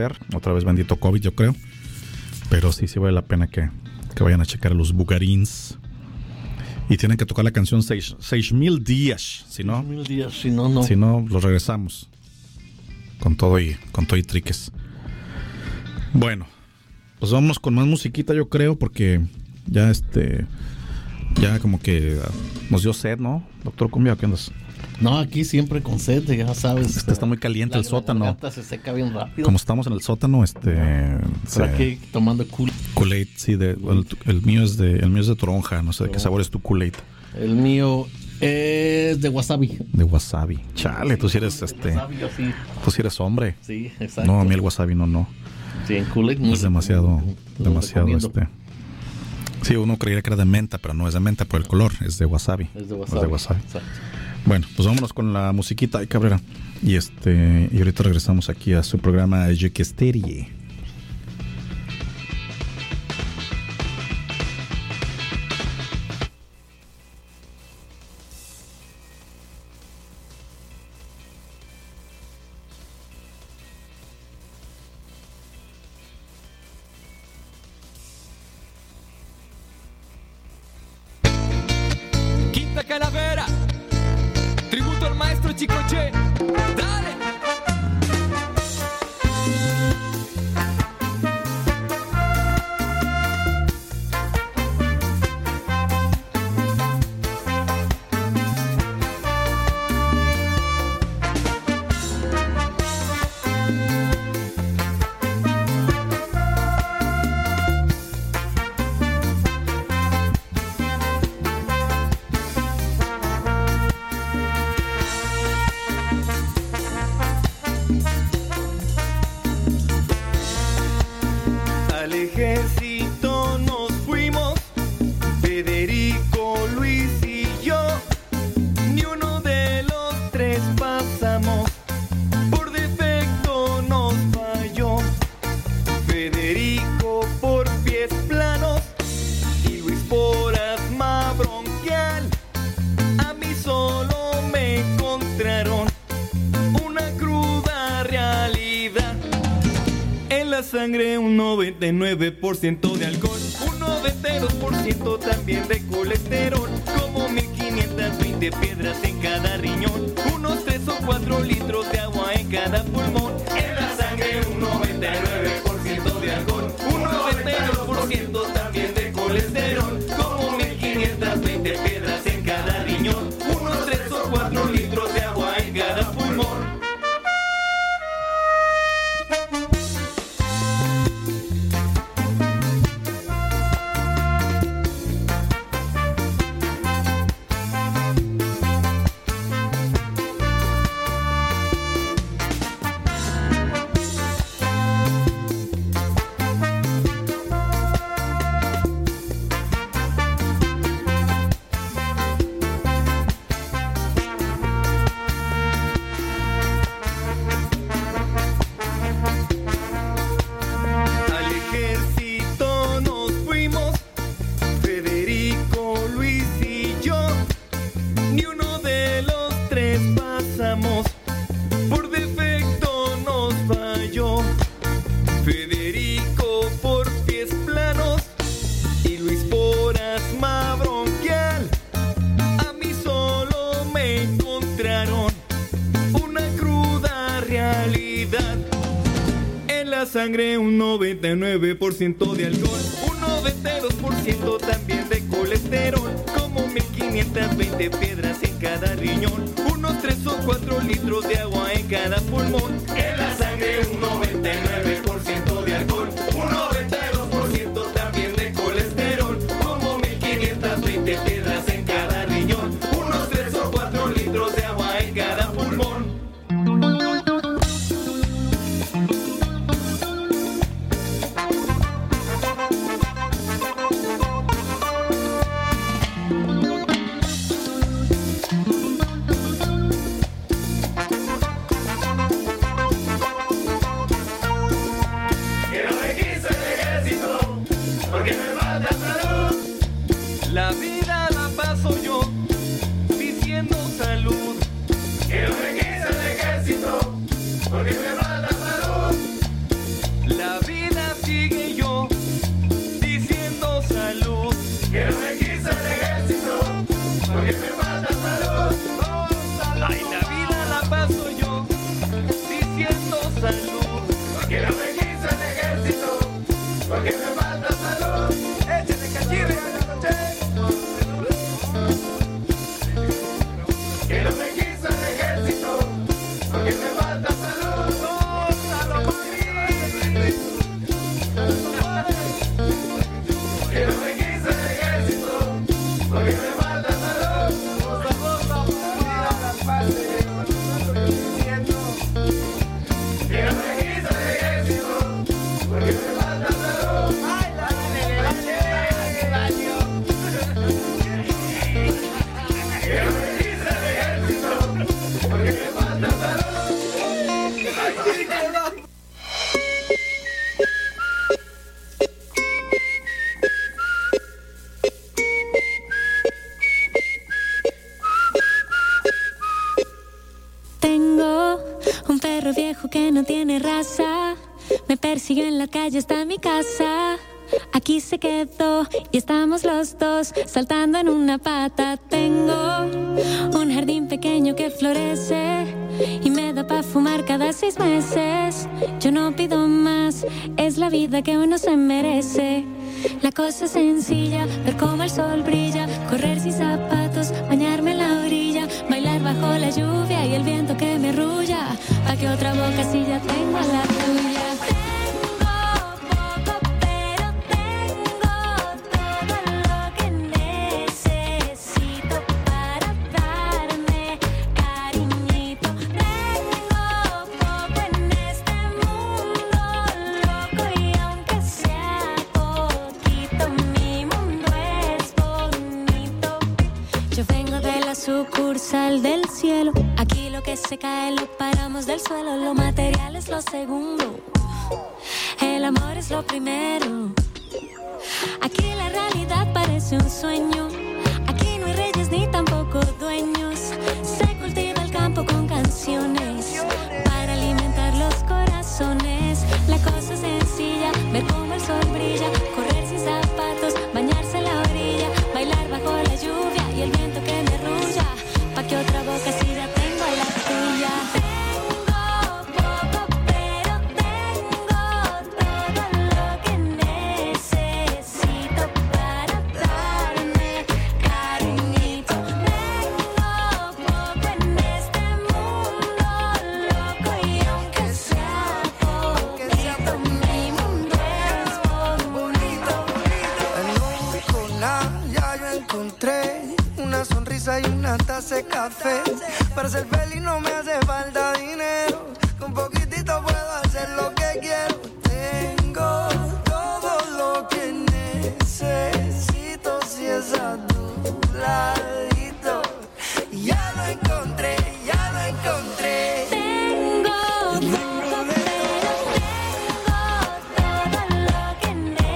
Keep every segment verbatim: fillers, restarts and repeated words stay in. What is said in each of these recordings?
Otra vez bendito COVID, yo creo. Pero sí, sí vale la pena que, que vayan a checar a los Bugarins. Y tienen que tocar la canción seis, seis mil días. Si no, seis mil días, si no, no. Si no, los regresamos. Con todo y, con todo y triques. Bueno, pues vámonos con más musiquita, yo creo, porque ya este... Ya como que nos dio sed, ¿no? Doctor Cumbia, ¿qué andas? No, aquí siempre con sed, ya sabes. Este está muy caliente el sótano. Se seca bien rápido. Como estamos en el sótano, este... Por aquí tomando Kool- Kool-Aid, sí, de, el, el mío es de el mío es de toronja, no sé de qué sabor es tu Kool-Aid. El mío es de wasabi. De wasabi. Chale, tú sí eres este... Wasabi, yo sí. Tú sí eres hombre. Sí, exacto. No, a mí el wasabi no, no. Sí, en Kool-Aid no. Es demasiado, muy, demasiado recomiendo. este... Sí, uno creería que era de menta, pero no es de menta por el color, es de wasabi. Es de wasabi. Es de wasabi. Exacto. Bueno, pues vámonos con la musiquita, ay Cabrera. Y este, y ahorita regresamos aquí a su programa Yequesterie. Quinta Calavera, tributo al maestro Chicoche. Dale. Al ejército nos fuimos, Federico, Luis y yo. Ni uno de los tres pasamos, por defecto nos falló. Federico por pies planos y Luis por asma bronquial. A mí solo me encontraron una cruda realidad. En la sangre un noventa y nueve por ciento de alcohol, un noventa y dos por ciento también de colesterol, como mil quinientas veinte piedras en cada riñón, unos tres o cuatro litros de agua en cada pulmón. En la sangre un noventa y nueve por ciento de alcohol, un noventa y dos por ciento también de colesterol, como mil quinientas veinte piedras en cada riñón, unos tres o cuatro litros de agua en cada pulmón. Al ejército nos fuimos, Federico, Luis y yo. Ni uno de los tres pasamos, por defecto nos falló. Federico por pies planos y Luis por asma bronquial. A mí solo me encontraron una cruda realidad. En la sangre un noventa y nueve por ciento de alcohol, un noventa y dos por ciento también de colesterol, como mil quinientas veinte piedras en cada riñón, unos tres o cuatro litros de agua en cada pulmón. En la sangre un noventa y nueve por ciento de alcohol, un noventa y dos por ciento también de colesterol, como mil quinientas veinte piedras en cada riñón, unos tres o cuatro litros de agua en cada pulmón. persiguió en la calle hasta mi casa. Aquí se quedó y estamos los dos saltando en una pata. Tengo un jardín pequeño que florece y me da pa' fumar cada seis meses. Yo no pido más, es la vida que uno se merece. La cosa es sencilla, ver cómo el sol brilla, correr sin zapatos, bañarme en la orilla, bailar bajo la lluvia y el viento que me arrulla, pa' que otra boca si ya tengo a la tuya. Sucursal del cielo, aquí lo que se cae lo paramos del suelo, lo material es lo segundo, el amor es lo primero. Aquí la realidad parece un sueño, aquí no hay reyes ni tampoco dueños, se cultiva el campo con canciones para alimentar los corazones. La cosa es sencilla, ver cómo el sol brilla, correr sin zapatos, bañarse en la orilla, bailar bajo la lluvia y el viento que me arrulla, pa' que otra boca si ya tengo la tuya. Tengo poco, pero tengo todo lo que necesito para darme cariñito. Tengo poco en este mundo loco y aunque sea poquito, mi mundo es bonito. No con nada, ya yo encontré una sonrisa y una taza de café. Para ser feliz no me hace falta dinero, con poquitito puedo hacer lo que quiero. Tengo todo lo que necesito si es a tu ladito. Ya lo encontré, ya lo encontré. Tengo poco, pero tengo todo lo que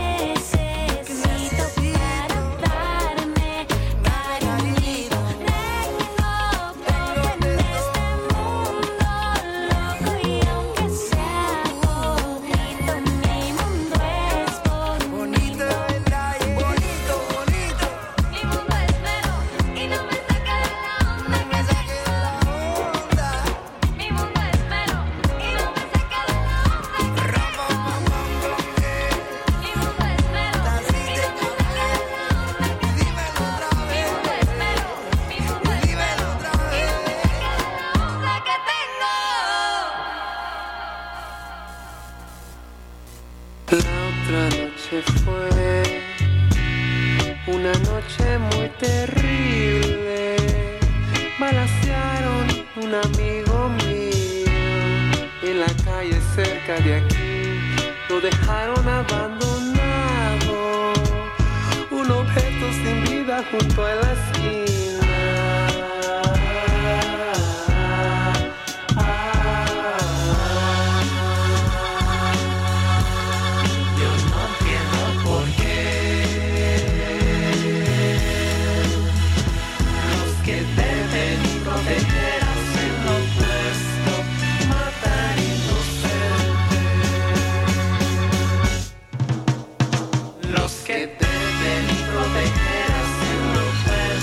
necesito para darme cariñito. Tengo poco en este mundo loco y aunque sea poquito, mi mundo es bonito. Bonito de verdad, yeah. Bonito, bonito. Mi mundo es mero y no me saca de la onda. Me saqué de la onda. Mi mundo es mero y no me saca de la onda. Rapa, pam, pam, pam, eh. Mi mundo es mero Así y te no me saca de la onda. Y dímelo otra Mi vez. mundo es mero, mi mundo es Dímelo otra y vez. no me saca de la onda que tengo. La otra noche fue una noche muy terrible. Balacearon un amigo mío en la calle cerca de aquí. Lo dejaron abandonado, un objeto sin vida junto a la esquina. Yo no entiendo por qué los que deben proteger hacen lo opuesto, matan inocentes. Los que deben proteger hacen lo opuesto.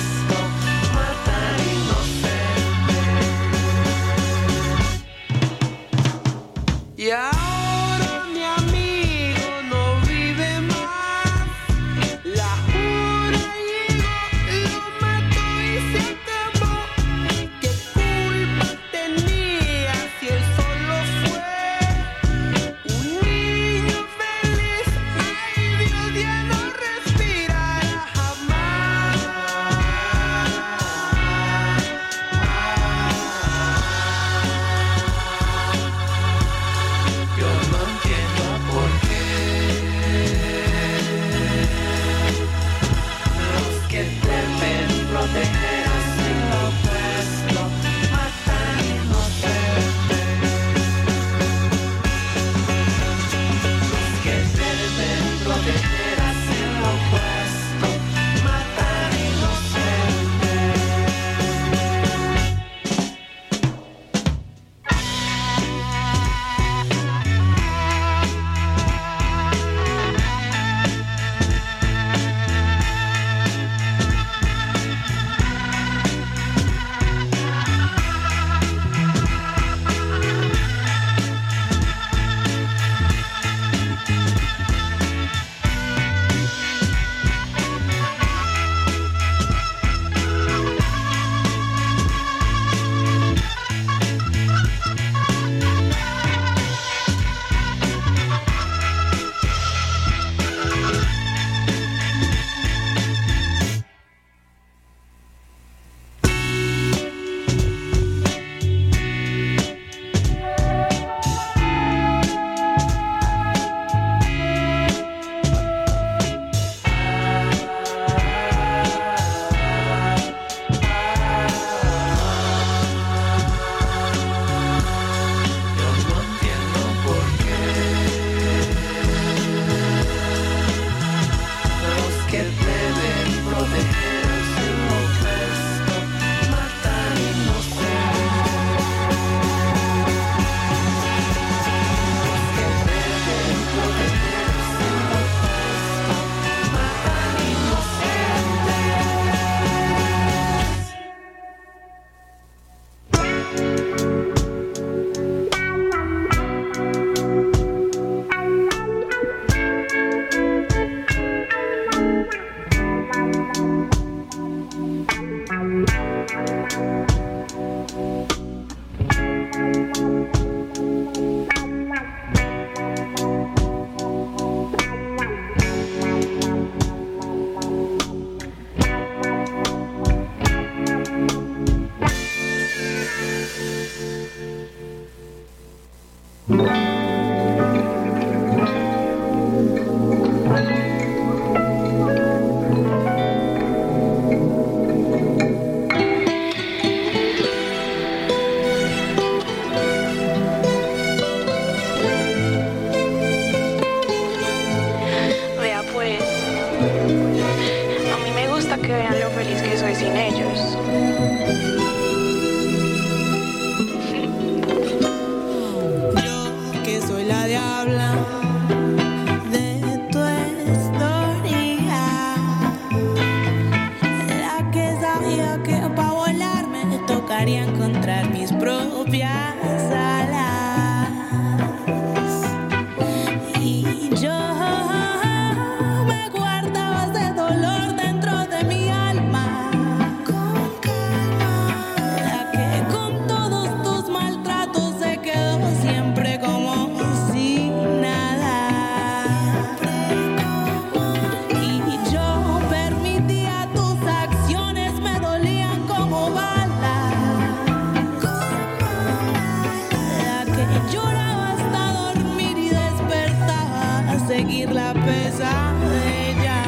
la pesadilla.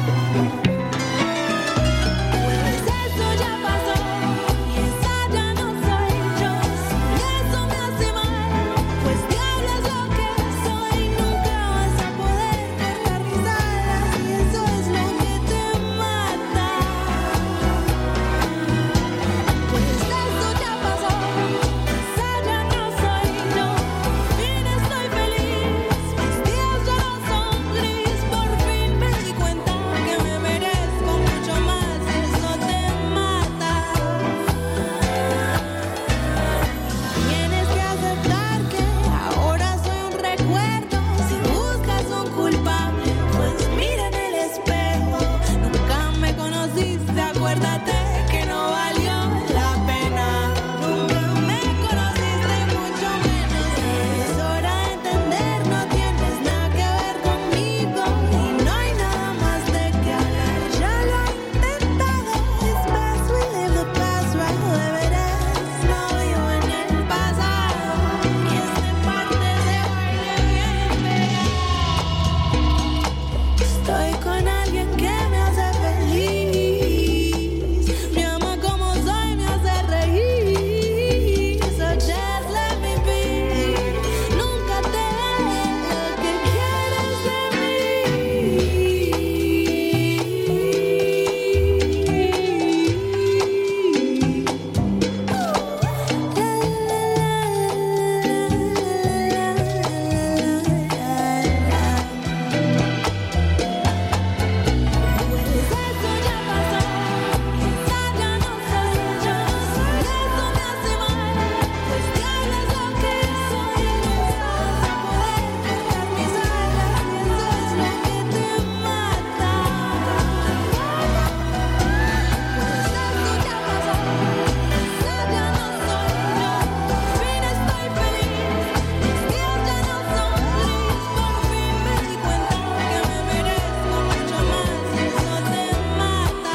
Pues eso ya pasó y esa ya no soy yo. Y eso me hace mal, pues diablo es lo que soy. Nunca vas a poder cortar mis alas y eso es lo que te mata. Pues eso ya pasó, esa ya no soy yo. Por fin estoy feliz, mis días ya no son gris. Por fin me di cuenta que me merezco mucho más y eso te mata. Tienes que aceptar que ahora soy un recuerdo. Si buscas un culpable, pues mira en el espejo. Nunca me conociste, acuérdate que no valió la pena. Nunca me conociste, mucho menos. Es hora de entender, no tienes nada que ver conmigo y no hay nada más de qué hablar. Ya lo he intentado. It's best we live the past right where it is. No vivo en el pasado y esta parte de baile bien pegado. Estoy con alguien que me hace feliz. Me ama como soy, me hace reír. So just let me be. Nunca te dé lo que quieres de mí. Pues eso ya pasó, esa ya no soy yo. Si eso me hace mal, pues diablo es lo que soy. Nunca vas a poder cortar mis alas y eso es lo que te mata. Pues eso ya pasó, esa ya no soy yo. Por fin estoy feliz, mis días ya no son gris. Por fin me di cuenta que me merezco mucho más y eso te mata.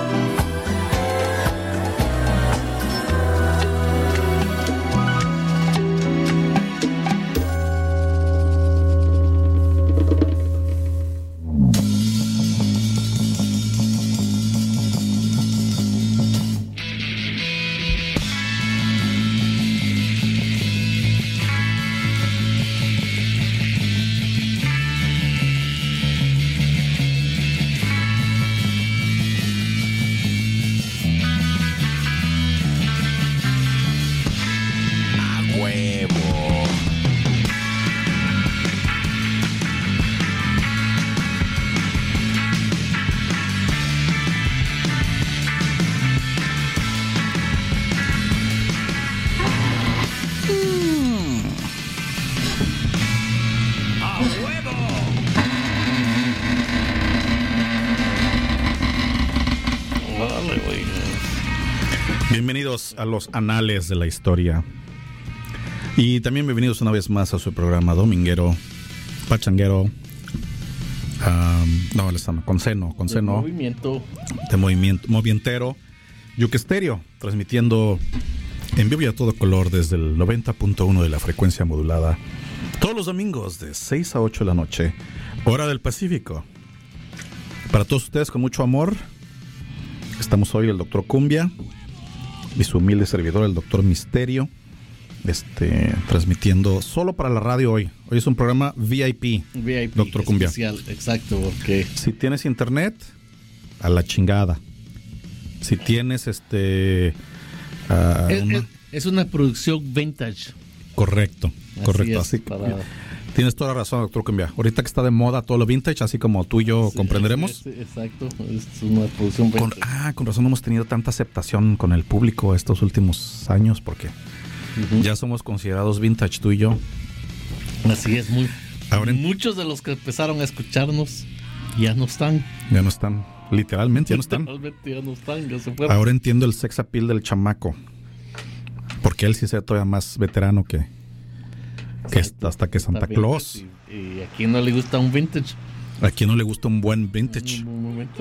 Vale, güey. Bienvenidos a los anales de la historia. Y también bienvenidos una vez más a su programa dominguero, pachanguero. Um, no, les llama con seno, con De seno movimiento. de movimiento, movientero. Yuke Stereo, transmitiendo en vivo y a todo color desde el noventa punto uno de la frecuencia modulada. Todos los domingos de seis a ocho de la noche, hora del Pacífico. Para todos ustedes con mucho amor, estamos hoy el doctor Cumbia y su humilde servidor, el doctor Misterio, este, transmitiendo solo para la radio hoy. Hoy es un programa V I P, V I P doctor Cumbia. especial, exacto, porque Si tienes internet, a la chingada. Si tienes este... ah, es, una- es- es una producción vintage. Correcto, Así correcto. es, Así, para- Tienes toda la razón, doctor Cumbia. Ahorita que está de moda todo lo vintage, así como tú y yo Sí, comprenderemos. sí, sí, exacto, es una producción Con, vintage. ah, con razón no hemos tenido tanta aceptación con el público estos últimos años, porque Ujú. ya somos considerados vintage tú y yo. Así es, muy. Ahora en- Muchos de los que empezaron a escucharnos ya no están. Ya no están, literalmente ya no están. Literalmente ya no están, ya se fueron. Ahora entiendo el sex appeal del chamaco, porque él sí sea todavía más veterano que, que Exacto. hasta que Santa Está Claus. vintage Y, y a quien no le gusta un vintage. ¿A quién no le gusta un buen vintage? Un momento,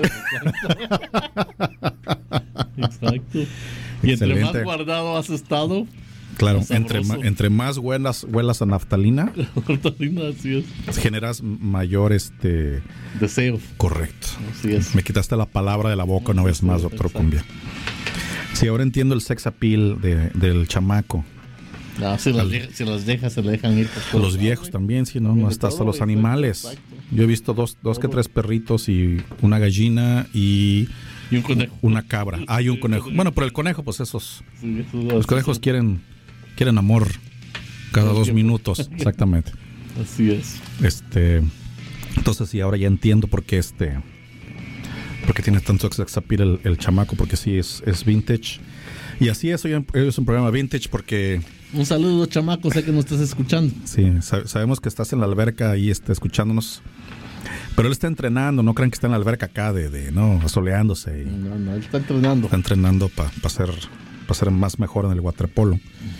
exacto. Exacto. Y entre más Excelente. guardado has estado, Claro, Más entre, sabroso. ma- entre más huelas, huelas a naftalina, Naftalina, así es. generas mayor este. Deseo. Correcto. Así es. Me quitaste la palabra de la boca una vez más, doctor Exacto. Cumbia. Sí, ahora entiendo el sex appeal de, del chamaco. No, si, las deja, si las dejas, se le dejan ir por todos Los lados, viejos güey. también, sí, no, También no de hasta hasta todo, los exacto, animales. exacto. Yo he visto dos, dos que Todo. tres perritos y una gallina y Y un conejo. una cabra. Ah, y un conejo. Bueno, pero el conejo, pues esos. Sí, eso- Los conejos quieren, quieren amor cada Todo el dos tiempo. minutos. Exactamente. Así es. Este. Entonces sí, ahora ya entiendo por qué este. Porque tiene tanto sex appeal el, el chamaco, porque sí es, es vintage. Y así es, hoy es un programa vintage porque Un saludo, chamaco, sé que nos estás escuchando. sí, sab- sabemos que estás en la alberca ahí este, escuchándonos. Pero él está entrenando, no crean que está en la alberca acá de, de no, asoleándose. Y No, no, él está entrenando. está entrenando para ser, pa ser más mejor en el waterpolo.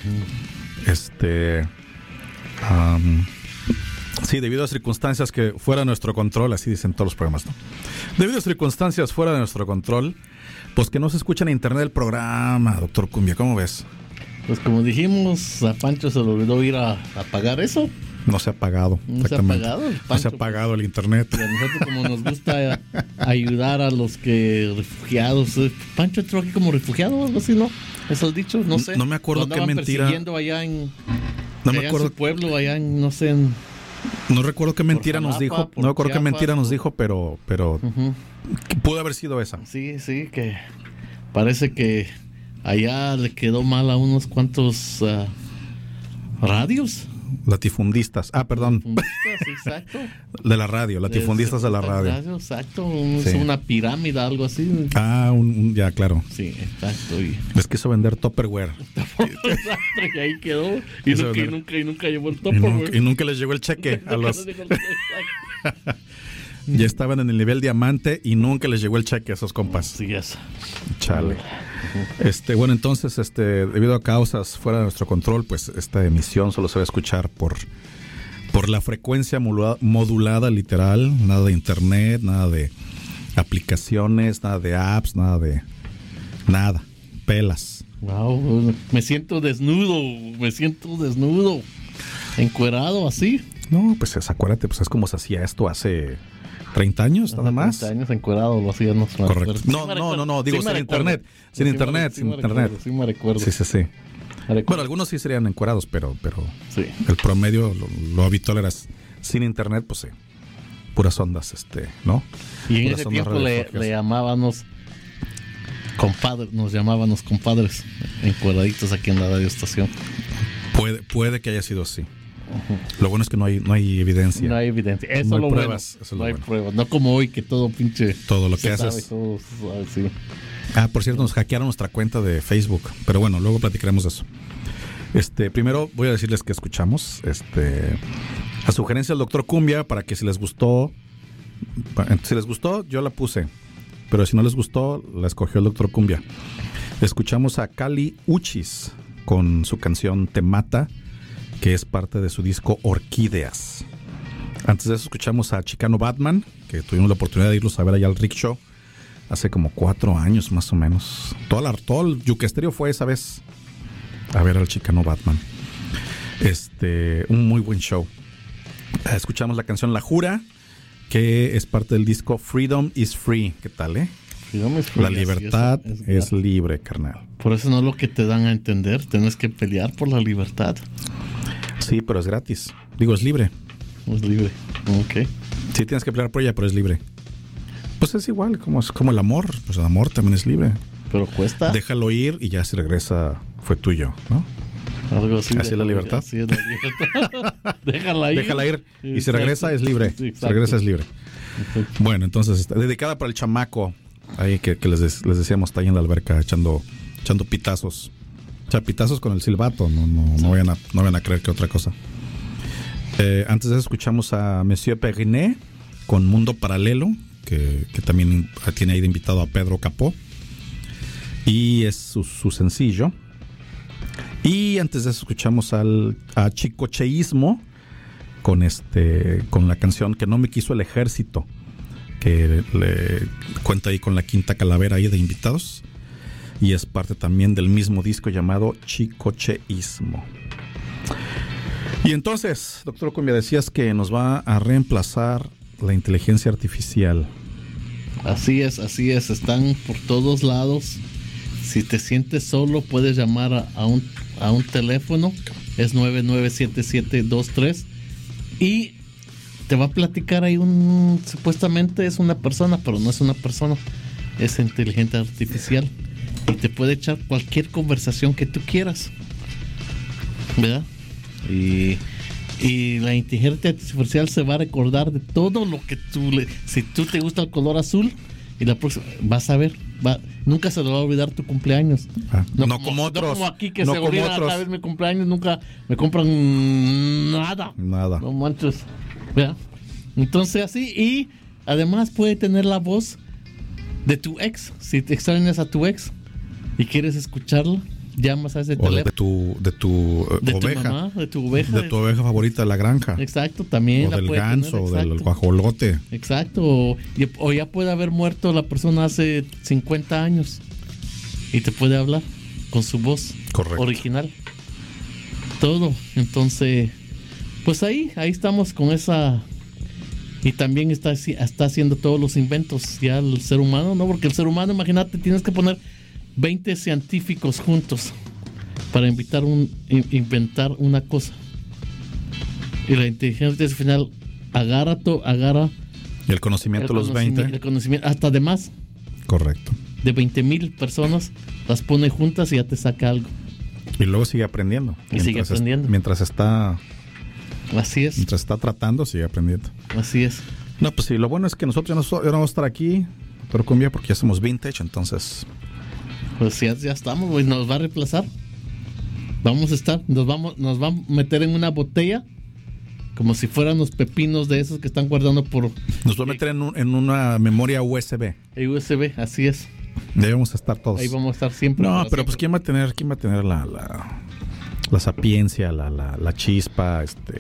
Este. am, sí, debido a circunstancias que fuera de nuestro control, así dicen todos los programas, ¿no? Debido a circunstancias fuera de nuestro control, pues que no se escucha en internet el programa, doctor Cumbia, ¿cómo ves? Pues como dijimos, a Pancho se le olvidó ir a, a pagar eso. No se ha pagado. No se ha exactamente. pagado el No se Pancho. ha pagado el internet. Y a nosotros como nos gusta ayudar a los que refugiados. eh, Pancho entró aquí como refugiado o algo así, ¿no? Eso has dicho, no sé. No me acuerdo Lo andaban qué mentira. persiguiendo allá en, No me allá en acuerdo, su pueblo, allá en, no sé, en... no recuerdo qué mentira nos Jalapa, dijo. por No recuerdo qué Chiapas, mentira nos por- dijo, pero, pero Ujú. pudo haber sido esa. Sí, sí, que parece que allá le quedó mal a unos cuantos ah, radios. Latifundistas. Ah, perdón. Fundistas, exacto. De la radio, latifundistas de la radio. Exacto, un- Sí. una pirámide, algo así. Ah, un, un- ya, claro. Sí, exacto. Y, Les quiso vender Tupperware. exacto, y ahí quedó. Y Eso nunca, y no- nunca, y nunca llevó el Y, topo, nunca, güey. y nunca les llegó el cheque a los. Exacto. Ya estaban en el nivel diamante y nunca les llegó el cheque a esos compas. Sí, es. Chale. Este, bueno, entonces, este, debido a causas fuera de nuestro control, pues esta emisión solo se va a escuchar por, por la frecuencia modulada, modulada literal, nada de internet, nada de aplicaciones, nada de apps, nada de nada, pelas. Wow, me siento desnudo, me siento desnudo, encuerado así. No, pues es, acuérdate, pues es como se hacía esto hace treinta años, nada Hace más. treinta años encuerado lo hacíamos. Correcto. Sí No, me no, recuerdo. no, no, digo, Sí me sin recuerdo. internet, sin Sí me- internet, sí sin me internet. recuerdo, Sí me recuerdo. Sí, sí, sí. Me recuerdo. Bueno, algunos sí serían encuerados, pero, pero Sí. el promedio, lo, lo habitual era sin internet, pues sí. Puras ondas, este, ¿no? Y en Puras ese ondas tiempo le, radiofónicas. le llamábamos compadres, nos llamábamos compadres, encuadraditos aquí en la radio estación. Puede, puede que haya sido así. Lo bueno es que no hay, no hay evidencia. No hay evidencia. Eso No hay es lo pruebas, bueno. eso es lo no hay bueno. pruebas. No como hoy que todo pinche. Todo lo se que sabe, haces. todo se sabe, sí. Ah, por cierto, nos hackearon nuestra cuenta de Facebook. Pero bueno, luego platicaremos de eso. Este, primero voy a decirles que escuchamos. Este, a sugerencia del doctor Cumbia, para que si les gustó, pa- si les gustó, yo la puse. Pero si no les gustó, la escogió el doctor Cumbia. Escuchamos a Kali Uchis con su canción Te Mata, que es parte de su disco Orquídeas. Antes de eso escuchamos a Chicano Batman, que tuvimos la oportunidad de irlos a ver allá al Rick Show hace como cuatro años más o menos. Toda la, todo el Yuca Estéreo fue esa vez a ver al Chicano Batman. Este, un muy buen show. Eh, Escuchamos la canción La Jura, que es parte del disco Freedom is Free. ¿Qué tal, eh? Freedom is free, La así libertad es, es, es libre, carnal. Por eso no es lo que te dan a entender. Tienes que pelear por la libertad. Sí, pero es gratis. Digo, es libre. Es libre. Ok. Sí, tienes que pelear por ella, pero es libre. Pues es igual, como, es como el amor. Pues el amor también es libre. Pero cuesta. Déjalo ir y ya si regresa fue tuyo, ¿no? Algo así. Así es la libertad. Así es la libertad. Déjala ir. Déjala ir y si Exacto. regresa es libre. Sí, Si exacto. regresa es libre. Exacto. Bueno, entonces está dedicada para el chamaco ahí que, que les, des- les decíamos, está ahí en la alberca echando, echando pitazos. O sea, pitazos con el silbato, no, no, no, vayan, a, no vayan a creer que otra cosa. Eh, antes de eso escuchamos a Monsieur Perrinet con Mundo Paralelo, que, que también tiene ahí de invitado a Pedro Capó. Y es su, su sencillo. Y antes de eso escuchamos al, a Chicocheísmo con este con la canción Que no me quiso el ejército, que le cuenta ahí con la Quinta Calavera ahí de invitados. y es parte también del mismo disco llamado Chicocheísmo. Y entonces, doctor Cumbia, decías que nos va a reemplazar la inteligencia artificial. Así es, así es, están por todos lados. Si te sientes solo, puedes llamar a, a, un, a un teléfono, es nueve nueve siete siete dos tres, y te va a platicar ahí un, supuestamente es una persona, pero no es una persona, es inteligencia artificial, y te puede echar cualquier conversación que tú quieras, ¿verdad? Y, y la inteligencia artificial se va a recordar de todo lo que tú le, si tú te gusta el color azul, y la próxima vas a ver, va, nunca se le va a olvidar tu cumpleaños. Ah, no, no como, como otros. no como aquí que no se como olvida otros. cada vez mi cumpleaños, nunca me compran nada. Nada. No manches. ¿Verdad? Entonces así, y además puede tener la voz de tu ex. Si te extrañas a tu ex y quieres escucharla, llamas a ese O de teléfono. tu, de tu eh, De tu oveja. mamá, de tu oveja. De tu oveja favorita de la granja. Exacto, también O la del puede ganso, tener, o del exacto. guajolote. Exacto, o, y- o ya puede haber muerto la persona hace cincuenta años y te puede hablar con su voz Correcto. original. Todo. Entonces, pues ahí, ahí estamos con esa. Y también está, haci- está haciendo todos los inventos ya el ser humano, ¿no? Porque el ser humano, imagínate, tienes que poner veinte científicos juntos para invitar un, in- inventar una cosa. Y la inteligencia artificial agarra, to, agarra Y el conocimiento de el los conocimiento- veinte. el conocimiento, hasta de más, Correcto. de veinte mil personas, las pone juntas y ya te saca algo. Y luego sigue aprendiendo. Y sigue Mientras es- aprendiendo. mientras está Así es, mientras está tratando, sigue aprendiendo. así es. No, pues sí, lo bueno es que nosotros ya no, so- ya no vamos a estar aquí, doctor Cumbia, porque ya somos vintage, entonces Pues ya, ya estamos, güey, nos va a reemplazar. Vamos a estar, nos vamos, nos va a meter en una botella, como si fueran los pepinos de esos que están guardando por nos va a meter en, un- en una memoria U S B. U S B, así es. Debemos estar todos. Ahí vamos a estar siempre. No, para pero pues siempre. quién va a tener, quién va a tener la, la, la sapiencia, la, la, la chispa, este,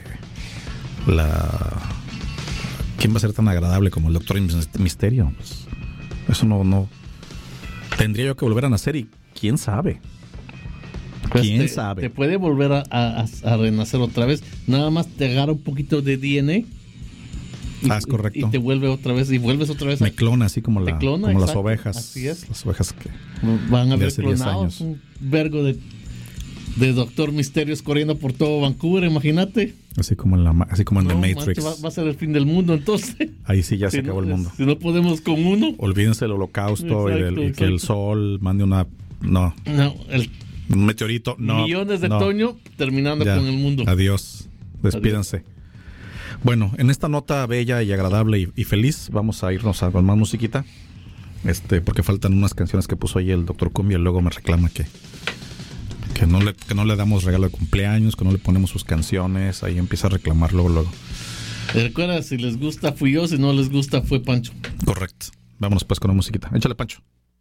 la, quién va a ser tan agradable como el Doctor Misterio. Pues, eso no, no tendría yo que volver a nacer y quién sabe. Pues quién te, sabe. te puede volver a, a- a renacer otra vez. Nada más te agarra un poquito de D N A. Y, Ah, es correcto. y te vuelve otra vez, y vuelves otra vez a, Me clona así como, Te la, clona, como las exacto, ovejas. así es. Las ovejas que van a de haber hace diez clonados, años. un vergo de de Doctor Misterios corriendo por todo Vancouver, imagínate. así como en la ma- así como en No, The Matrix. manche, va, va a ser el fin del mundo entonces. Ahí sí ya Si se acabó no, el mundo. Si no podemos con uno, Olvídense del holocausto y, del- Exacto, y que el exacto. sol mande una no, no, el un meteorito, no. millones de no. Toño terminando Ya. con el mundo. Adiós. Despídanse. Bueno, en esta nota bella y agradable y, y feliz, vamos a irnos a, con más musiquita. Este, porque faltan unas canciones que puso ahí el doctor Cumbia y luego me reclama que, que no le, que no le damos regalo de cumpleaños, que no le ponemos sus canciones. Ahí empieza a reclamar luego, luego. Recuerda, si les gusta fui yo, si no les gusta fue Pancho. Correcto. Vámonos pues con la musiquita. Échale, Pancho.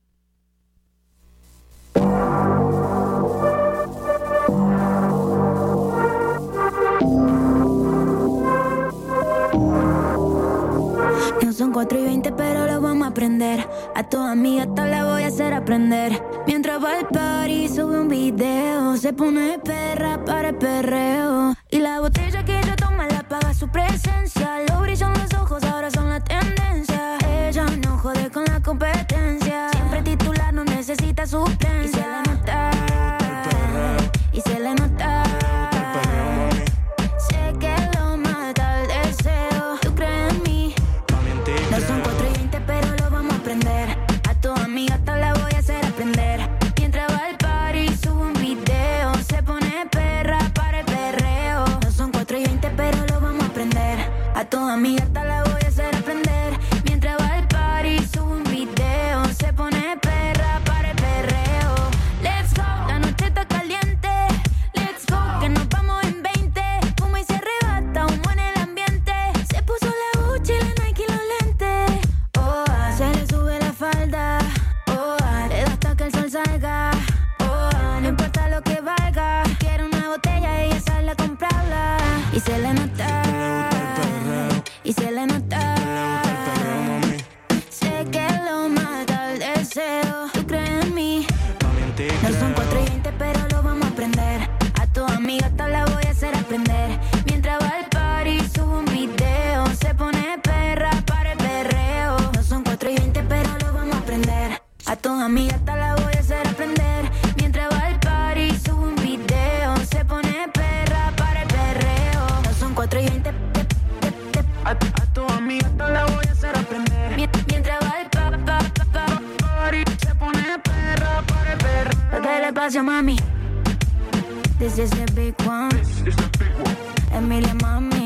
No son cuatro y veinte, pero lo vamos a aprender. A tu amiga te la voy a hacer aprender. Mientras va al party, sube un video. Se pone perra para el perreo. Y la botella que ella toma la paga su presencia. Lo brillan los ojos, ahora son la tendencia. Ella no jode con la competencia. Siempre titular, no necesita suplencia. Y se le nota. Y se le nota. Sé que lo mata el deseo. ¿Tú crees en mí? No son cuatro y veinte, pero lo vamos a aprender. A tu amiga te la voy a hacer aprender. Mientras va al party, sube un video. Se pone perra para el perreo. No son cuatro y veinte, pero lo vamos a aprender. A tu Despacio, mami. This is the big one. Emilia, mami.